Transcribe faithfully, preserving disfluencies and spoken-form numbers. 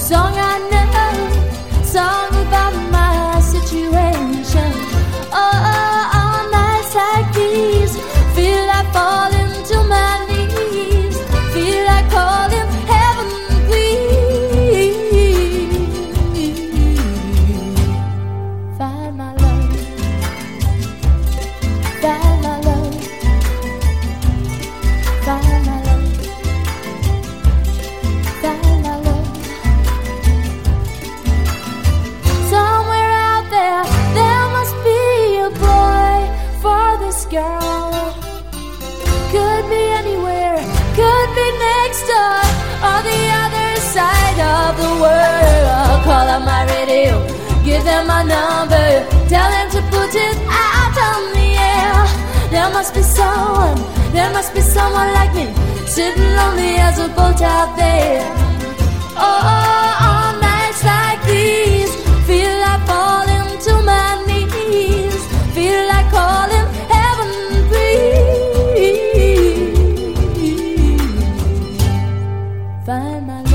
Song I know, song about my situation. Oh, on nights like these, feel like falling to my knees, feel like calling heaven, please. Find my love, find my love, find my love, find my love. Somewhere out there, there must be a boy for this girl. Could be anywhere, could be next door, or the other side of the world. Call up my radio, give them my number, tell them to put it out on the air. There must be someone, there must be someone like me, sitting lonely as a boat out there. Oh, on nights like these, feel like falling to my knees, feel like calling heaven, please. Find my love.